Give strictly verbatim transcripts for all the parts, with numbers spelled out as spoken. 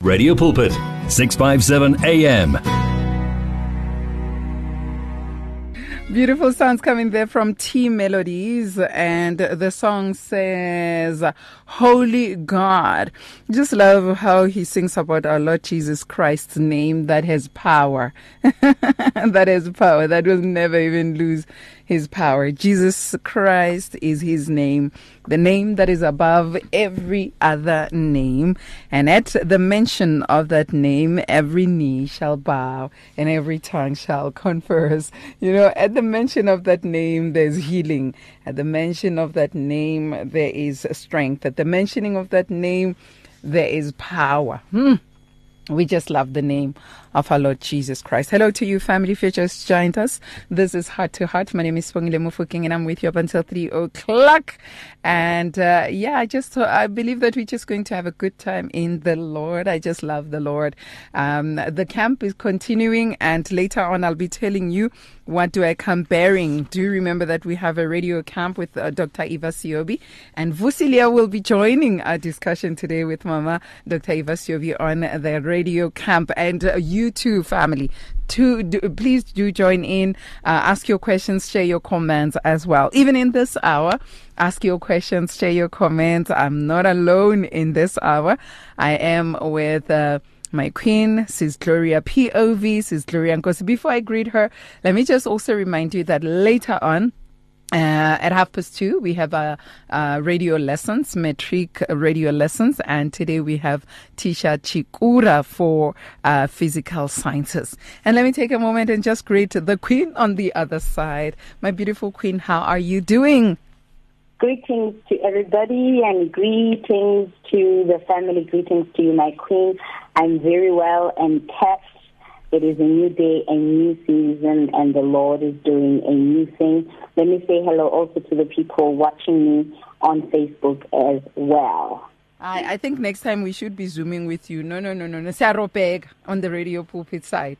Radio Pulpit, six fifty-seven A M. Beautiful sounds coming there from T Melodies, and the song says, Holy God. Just love how he sings about our Lord Jesus Christ's name that has power. That has power. That will never even lose his power. Jesus Christ is his name, the name that is above every other name. And at the mention of that name, every knee shall bow and every tongue shall confess. You know, at the mention of that name, there's healing. At the mention of that name, there is strength. At the mentioning of that name, there is power. Hmm. We just love the name of our Lord Jesus Christ. Hello to you, family. If you just joined us, this is Heart to Heart. My name is Sibongile Mufokeng, and I'm with you up until three o'clock. And uh, yeah, I just I believe that we're just going to have a good time in the Lord. I just love the Lord. Um, the camp is continuing, and later on, I'll be telling you what do I come bearing. Do you remember that we have a radio camp with uh, Doctor Eva Siobi, and Vusilia will be joining our discussion today with Mama Doctor Eva Siobi on the radio camp. And uh, you too, family, to do, please do join in, uh, ask your questions, share your comments as well. Even in this hour, ask your questions, share your comments. I'm not alone in this hour. I am with uh, my queen, Sis Gloria P O V, Sis Gloria Nkosi. Before I greet her, let me just also remind you that later on, Uh, at half past two, we have a uh, uh, radio lessons, metric radio lessons, and today we have Tisha Chikura for uh, physical sciences. And let me take a moment and just greet the queen on the other side. My beautiful queen, how are you doing? Greetings to everybody and greetings to the family. Greetings to you, my queen. I'm very well and kept. It is a new day, a new season, and the Lord is doing a new thing. Let me say hello also to the people watching me on Facebook as well. I, I think next time we should be Zooming with you. No, no, no, no, no. Saropeg on the Radio Pulpit side.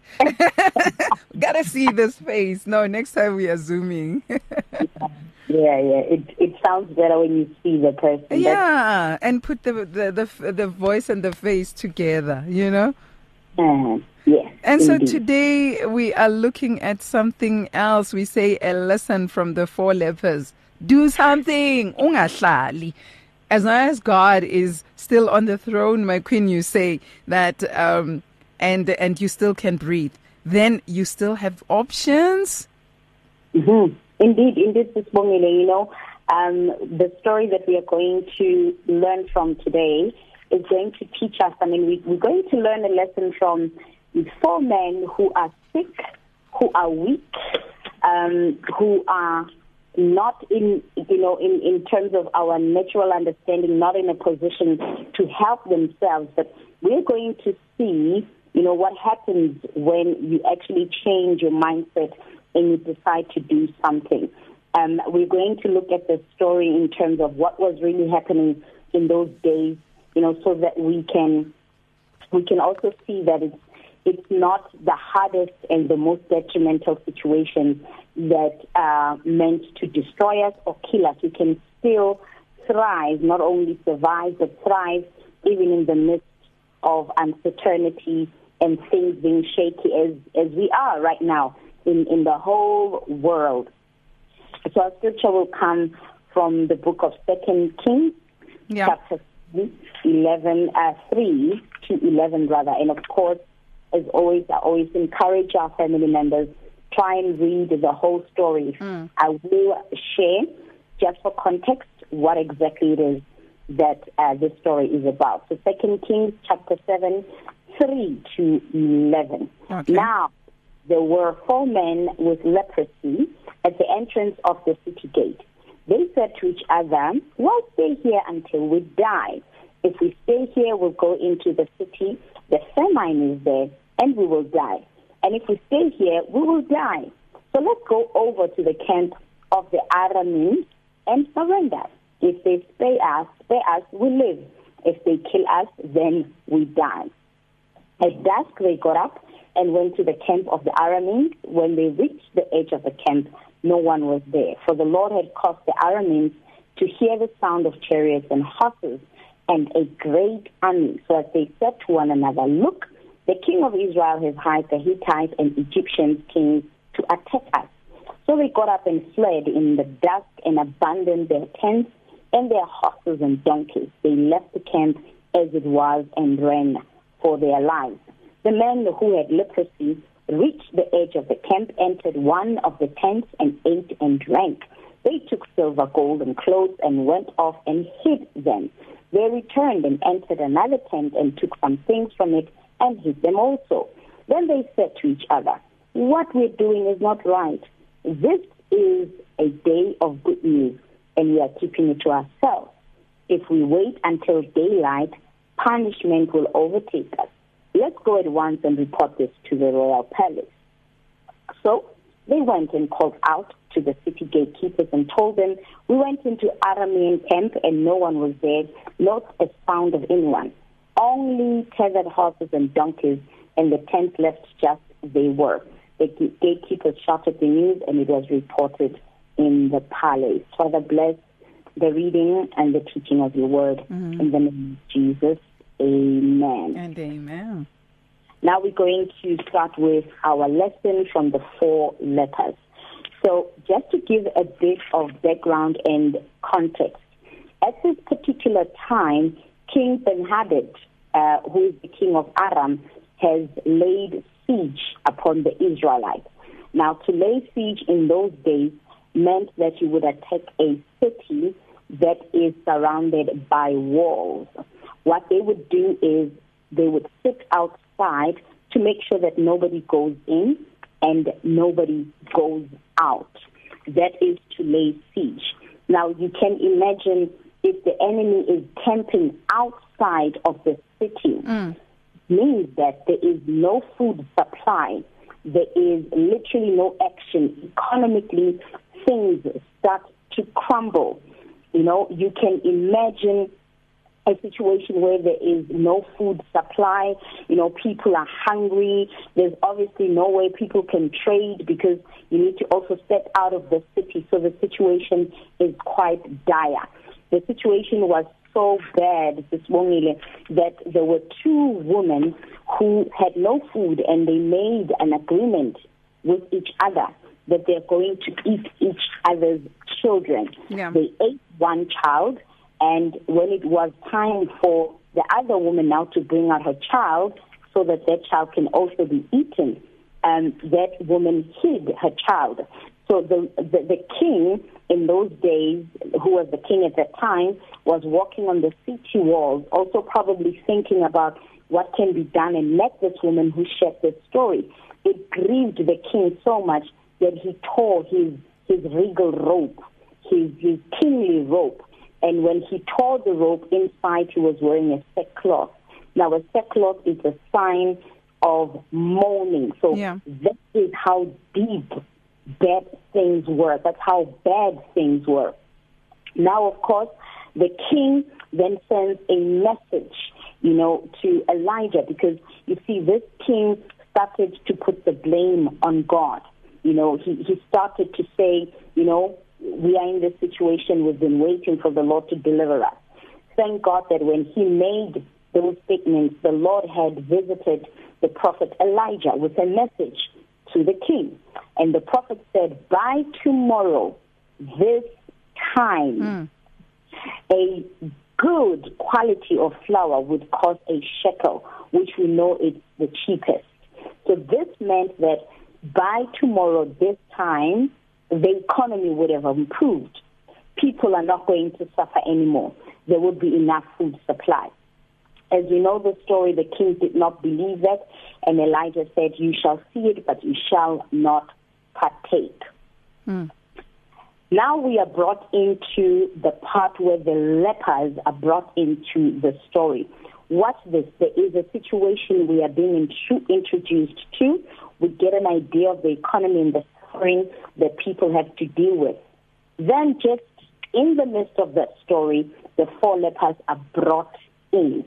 Gotta see this face. No, next time we are Zooming. Yeah, yeah. It it sounds better when you see the person. Yeah, and put the the the, the voice and the face together, you know? Uh, yes. And so indeed. today we are looking at something else. We say a lesson from the four lepers. Do something. Ungahlali. As long as God is still on the throne, my queen, you say that, um, and and you still can breathe, then you still have options. Mm-hmm. Indeed, indeed, Sis Bongile, you know, um, the story that we are going to learn from today is going to teach us, I mean, we, we're going to learn a lesson from four men who are sick, who are weak, um, who are not in, you know, in, in terms of our natural understanding, not in a position to help themselves. But we're going to see, you know, what happens when you actually change your mindset and you decide to do something. Um, we're going to look at the story in terms of what was really happening in those days, you know, so that we can we can also see that it's it's not the hardest and the most detrimental situation that uh, meant to destroy us or kill us. We can still thrive, not only survive, but thrive even in the midst of uncertainty and things being shaky as, as we are right now in, in the whole world. So our scripture will come from the book of Second Kings, yeah. chapter eleven, uh, three to eleven, rather. And of course, as always, I always encourage our family members, try and read the whole story. Mm. I will share, just for context, what exactly it is that uh, this story is about. So Second Kings chapter seven, three to eleven. Okay. Now, there were four men with leprosy at the entrance of the city gate. They said to each other, we'll stay here until we die. If we stay here, we'll go into the city. The famine is there, and we will die. And if we stay here, we will die. So let's go over to the camp of the Arameans and surrender. If they spare us, spare us, we live. If they kill us, then we die. At dusk, they got up and went to the camp of the Arameans. When they reached the edge of the camp, no one was there. For the Lord had caused the Arameans to hear the sound of chariots and horses and a great army. So as they said to one another, look, the king of Israel has hired the Hittites and Egyptians kings to attack us. So they got up and fled in the dusk and abandoned their tents and their horses and donkeys. They left the camp as it was and ran for their lives. The men who had leprosy reached the edge of the camp, entered one of the tents, and ate and drank. They took silver, gold, and clothes and went off and hid them. They returned and entered another tent and took some things from it and hid them also. Then they said to each other, what we're doing is not right. This is a day of good news, and we are keeping it to ourselves. If we wait until daylight, punishment will overtake us. Let's go at once and report this to the royal palace. So they went and called out to the city gatekeepers and told them, we went into Aramean camp and no one was there, not a sound of anyone. Only tethered horses and donkeys, and the tents left just as they were. The gatekeepers shouted the news, and it was reported in the palace. Father, bless the reading and the teaching of your word. Mm-hmm. In the name of Jesus, amen. And amen. Now we're going to start with our lesson from the four lepers. So just to give a bit of background and context, at this particular time, King Ben-Hadad, uh, who is the king of Aram, has laid siege upon the Israelites. Now, to lay siege in those days meant that you would attack a city that is surrounded by walls. What they would do is they would sit outside to make sure that nobody goes in and nobody goes out. That is to lay siege. Now, you can imagine if the enemy is camping outside of the city, mm. means that there is no food supply, there is literally no action. Economically, things start to crumble. You know, you can imagine a situation where there is no food supply, you know, people are hungry, there's obviously no way people can trade because you need to also step out of the city, so the situation is quite dire. The situation was so bad this morning that there were two women who had no food, and they made an agreement with each other that they're going to eat each other's children. Yeah. They ate one child, and when it was time for the other woman now to bring out her child so that that child can also be eaten, um, that woman hid her child. So the, the the king in those days, who was the king at that time, was walking on the city walls, also probably thinking about what can be done, and met this woman who shared this story. It grieved the king so much that he tore his his regal robe, his, his kingly robe. And when he tore the robe, inside he was wearing a sackcloth. Now, a sackcloth is a sign of mourning. So yeah. that is how deep bad things were. That's how bad things were. Now, of course, the king then sends a message, you know, to Elijah, because you see, this king started to put the blame on God. You know, he, he started to say, you know, we are in this situation, we've been waiting for the Lord to deliver us. Thank God that when he made those statements, the Lord had visited the prophet Elijah with a message to the king. And the prophet said, by tomorrow, this time, mm. a good quality of flour would cost a shekel, which we know is the cheapest. So this meant that by tomorrow, this time, the economy would have improved. People are not going to suffer anymore. There would be enough food supply. As we know the story, the king did not believe that, and Elijah said, you shall see it, but you shall not partake. Hmm. Now we are brought into the part where the lepers are brought into the story. Watch this. There is a situation we are being introduced to. We get an idea of the economy and the suffering that people have to deal with. Then just in the midst of that story, the four lepers are brought in.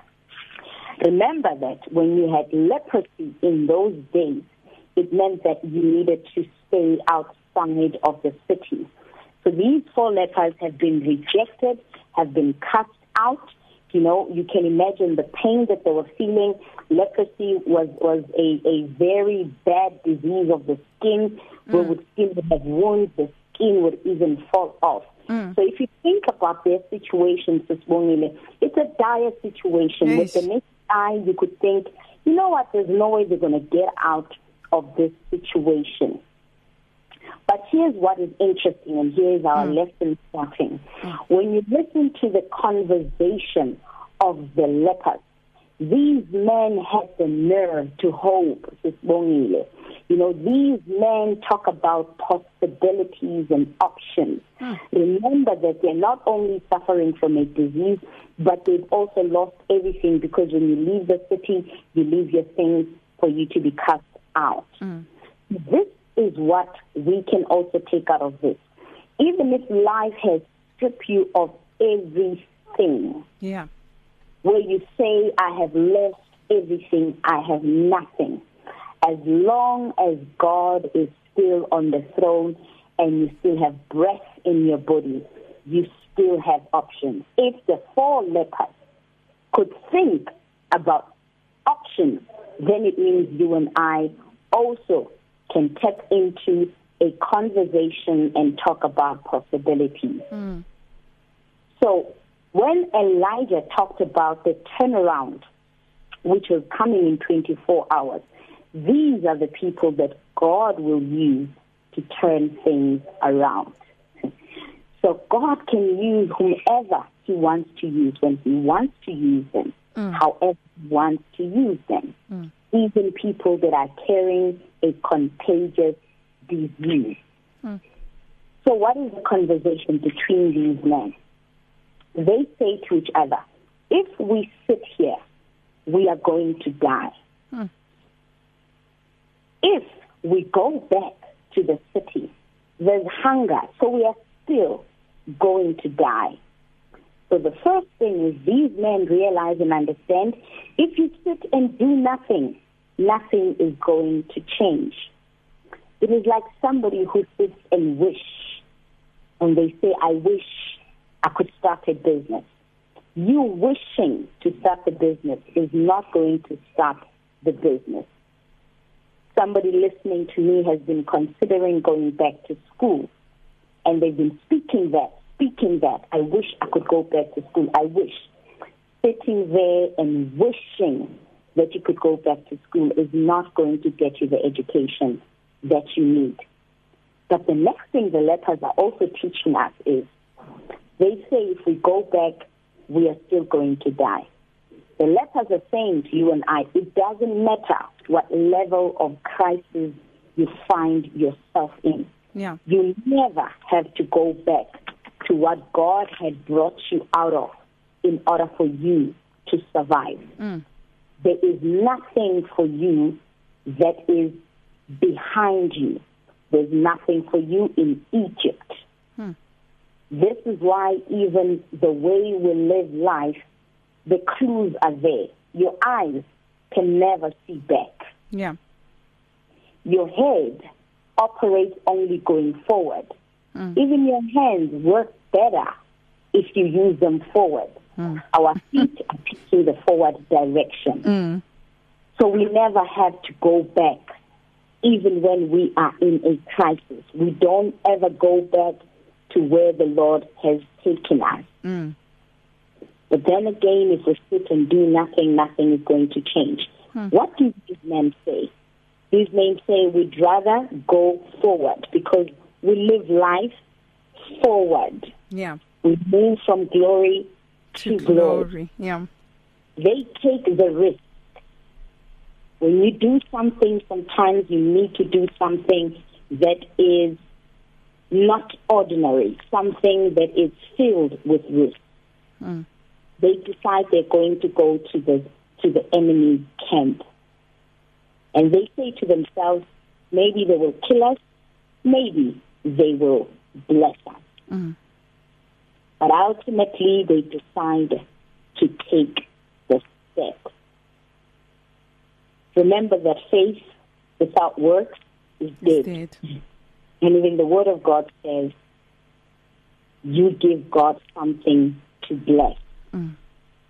Remember that when you had leprosy in those days, it meant that you needed to stay outside of the city. So these four lepers have been rejected, have been cast out, You know, you can imagine the pain that they were feeling. Leprosy was, was a, a very bad disease of the skin, mm. where the skin would have wounds, the skin would even fall off. Mm. So if you think about their situation, it's a dire situation. Yes. With the next eye, you could think, you know what, there's no way they're going to get out of this situation. But here's what is interesting, and here's our mm. lesson starting. Mm. When you listen to the conversation of the lepers, these men had the nerve to hope. You know, these men talk about possibilities and options. Mm. Remember that they're not only suffering from a disease, but they've also lost everything, because when you leave the city, you leave your things for you to be cast out. Mm. This is what we can also take out of this. Even if life has stripped you of everything, yeah, where you say, I have lost everything, I have nothing. As long as God is still on the throne and you still have breath in your body, you still have options. If the four lepers could think about options, then it means you and I also can tap into a conversation and talk about possibilities. Mm. So when Elijah talked about the turnaround, which was coming in twenty-four hours, these are the people that God will use to turn things around. So God can use whomever he wants to use when he wants to use them, mm. however he wants to use them. Mm. Even people that are carrying a contagious disease. Mm. So what is the conversation between these men? They say to each other, if we sit here, we are going to die. Mm. If we go back to the city, there's hunger, so we are still going to die. So the first thing is these men realize and understand, if you sit and do nothing, nothing is going to change. It is like somebody who sits and wish, and they say, I wish I could start a business. You wishing to start a business is not going to start the business. Somebody listening to me has been considering going back to school, and they've been speaking that, speaking that. I wish I could go back to school. I wish. Sitting there and wishing that you could go back to school is not going to get you the education that you need. But the next thing the lepers are also teaching us is, they say if we go back, we are still going to die. The lepers are saying to you and I, it doesn't matter what level of crisis you find yourself in. Yeah. You never have to go back to what God had brought you out of in order for you to survive. Mm. There is nothing for you that is behind you. There's nothing for you in Egypt. Hmm. This is why even the way we live life, the clues are there. Your eyes can never see back. Yeah. Your head operates only going forward. Mm. Even your hands work better if you use them forward. Mm. Our feet are taking the forward direction. Mm. So we never have to go back, even when we are in a crisis. We don't ever go back to where the Lord has taken us. Mm. But then again, if we sit and do nothing, nothing is going to change. Hmm. What do these men say? These men say we'd rather go forward because we live life forward. Yeah. We move from glory to, to glory. glory. Yeah. They take the risk. When you do something, sometimes you need to do something that is not ordinary, something that is filled with risk. Hmm. They decide they're going to go to the to the enemy camp. And they say to themselves, maybe they will kill us, maybe they will bless us. Mm. But ultimately, they decide to take the step. Remember that faith without works is dead. dead. And even the Word of God says, you give God something to bless. Mm.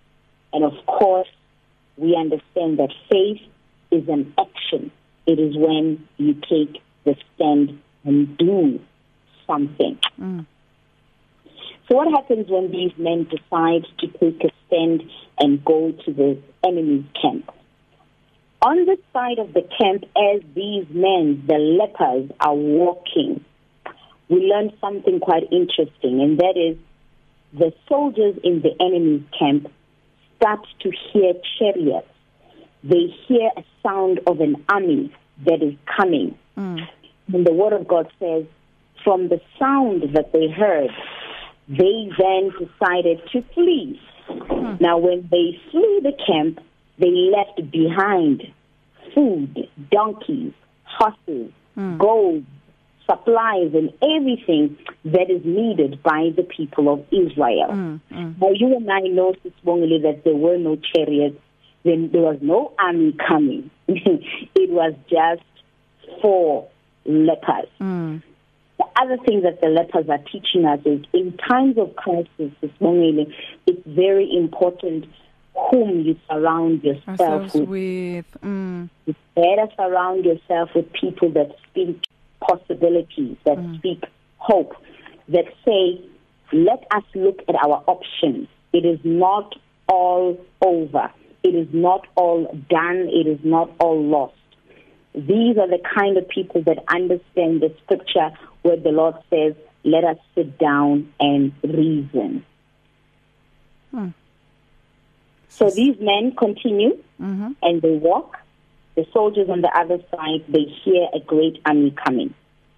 And of course, we understand that faith is an action. It is when you take the stand and do something. Mm. So what happens when these men decide to take a stand and go to the enemy's camp? On the side of the camp, as these men, the lepers, are walking, we learn something quite interesting, and that is the soldiers in the enemy's camp start to hear chariots. They hear a sound of an army that is coming. Mm. And the Word of God says, from the sound that they heard, they then decided to flee. Mm. Now, when they flew the camp, they left behind food, donkeys, horses, mm. gold, supplies, and everything that is needed by the people of Israel. Mm. Mm. Now, you and I know, Sisbongile, that there were no chariots, then there was no army coming. It was just four lepers. Mm. The other thing that the lepers are teaching us is in times of crisis, it's very important whom you surround yourself with. with. Mm. It's better surround yourself with people that speak possibilities, that mm. speak hope, that say, let us look at our options. It is not all over. It is not all done. It is not all lost. These are the kind of people that understand the scripture where the Lord says, let us sit down and reason. Hmm. So these men continue mm-hmm. and they walk. The soldiers on the other side, they hear a great army coming.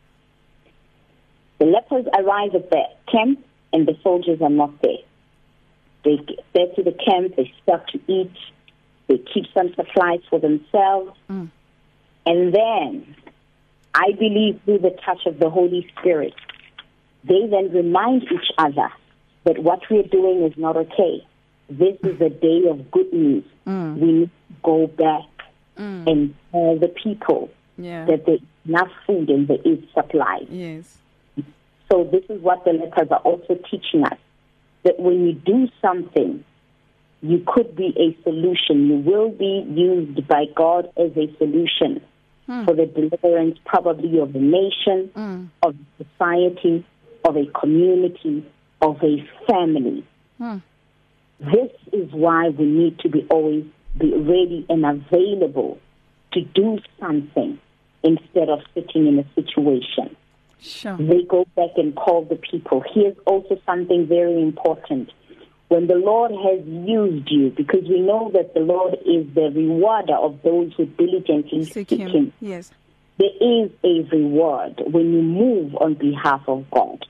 The lepers arrive at the camp and the soldiers are not there. They get to the camp, they start to eat, they keep some supplies for themselves. Mm. And then, I believe through the touch of the Holy Spirit, they then remind each other that what we're doing is not okay. This is a day of good news. Mm. We need to go back mm. and tell the people yeah. that there is enough food and there is supply. Yes. So this is what the lepers are also teaching us, that when you do something, you could be a solution. You will be used by God as a solution mm. for the deliverance probably of a nation, mm. of society, of a community, of a family. Mm. This is why we need to be always be ready and available to do something instead of sitting in a situation. Sure. They go back and call the people. Here's also something very important. When the Lord has used you, because we know that the Lord is the rewarder of those who diligently Seek seek him. him, Yes. there is a reward when you move on behalf of God.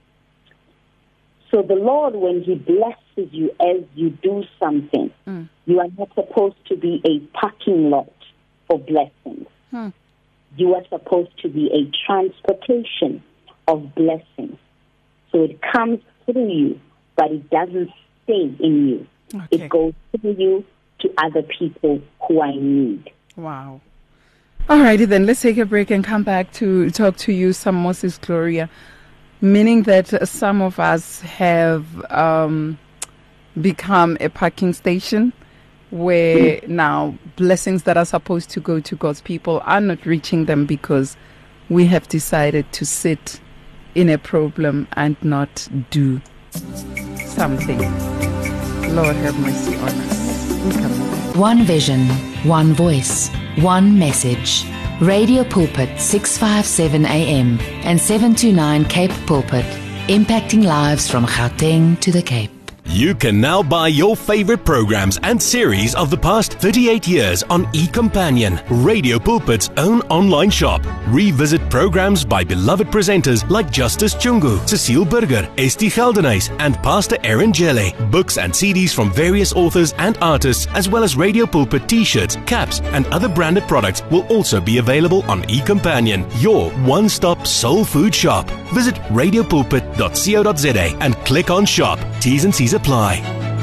So the Lord, when he blesses you as you do something, mm. you are not supposed to be a parking lot for blessings. Hmm. You are supposed to be a transportation of blessings. So it comes through you, but it doesn't stay in you. Okay. It goes through you to other people who are in need. Wow. All righty then, let's take a break and come back to talk to you some more, Sis Gloria. Meaning that some of us have um, become a parking station where mm. now blessings that are supposed to go to God's people are not reaching them because we have decided to sit in a problem and not do something. Lord have mercy on us. We come back. One vision, one voice, one message. Radio Pulpit six fifty-seven A M and seven twenty-nine Cape Pulpit, impacting lives from Gauteng to the Cape. You can now buy your favorite programs and series of the past thirty-eight years on eCompanion, Radio Pulpit's own online shop. Revisit programs by beloved presenters like Justice Chungu, Cecile Burger, Esti Geldenhuys, and Pastor Aaron Jelle. Books and C Ds from various authors and artists, as well as Radio Pulpit t-shirts, caps, and other branded products will also be available on eCompanion, your one-stop soul food shop. Visit radio pulpit dot co dot za and click on shop. T's and C's apply.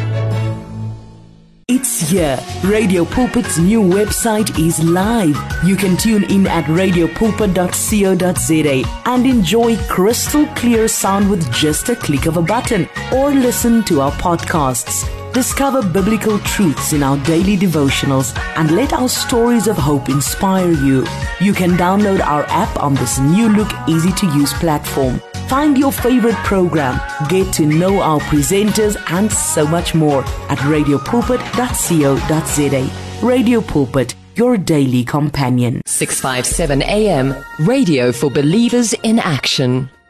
It's here. Radio Pulpit's new website is live. You can tune in at radio pulpit dot co dot za and enjoy crystal clear sound with just a click of a button, or listen to our podcasts. Discover biblical truths in our daily devotionals and let our stories of hope inspire you. You can download our app on this new look, easy-to-use platform. Find your favorite program, get to know our presenters, and so much more at radio pulpit dot co dot za. Radio Pulpit, your daily companion. six fifty-seven A M, radio for believers in action.